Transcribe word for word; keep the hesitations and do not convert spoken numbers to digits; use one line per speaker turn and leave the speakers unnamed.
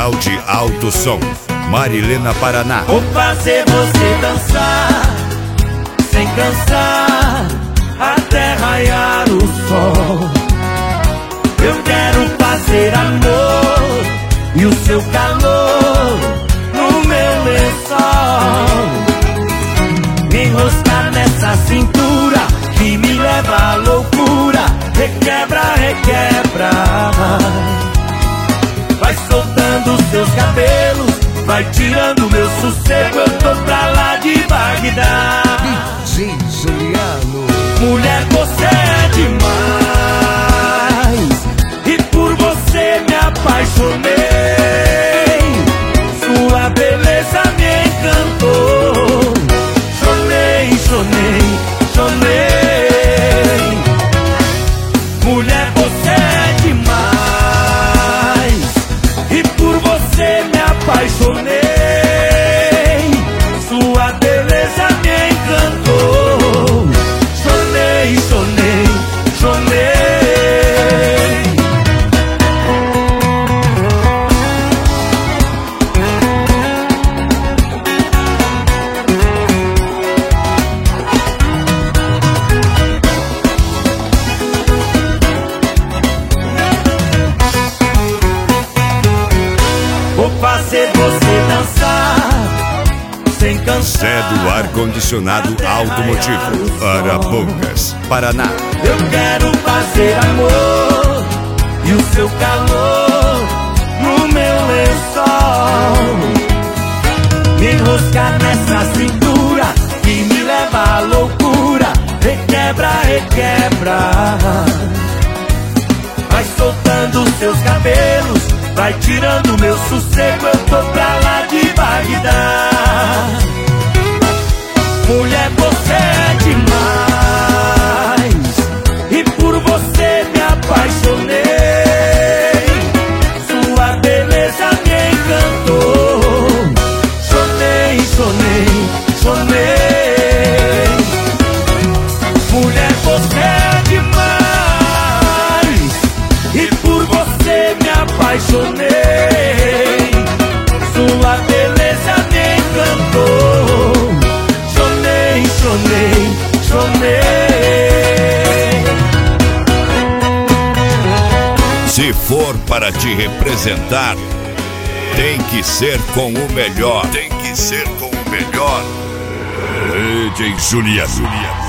Central de Alto Som, Marilena, Paraná.
Vou fazer você dançar sem cansar até raiar o sol. Eu quero fazer amor e o seu calor no meu lençol. Me enroscar nessa cintura que me leva à loucura. Requebra, requebra. Vai soltando seus cabelos, vai tirando meu sossego. Eu tô pra lá de Bagdá.
D J Juliano.
Mulher, você é demais e por você me apaixonei. Sua beleza me encantou. Chonei, chonei, chonei. Mulher, você é demais e por você me apaixonei. Sua beleza me encantou. Chonei, chonei, chonei. Vou fazer você dançar sem cansar.
Zé do Ar-Condicionado Automotivo, Arapongas, Paraná.
Eu quero fazer amor e o seu calor no meu lençol. Me enroscar nessa cintura que me leva à loucura. Requebra, requebra. Vai soltando seus cabelos, vai tirando meu sossego. Eu tô pra lá de Bagdá. Mulher, você é demais e por você me apaixonei. Sua beleza me encantou. Chonei, chonei, chonei. Mulher, você é demais e por você me apaixonei. Sua beleza me encantou. Chonei, chonei, chonei.
Se for para te representar, tem que ser com o melhor. Tem que ser com o melhor. D J Juliano.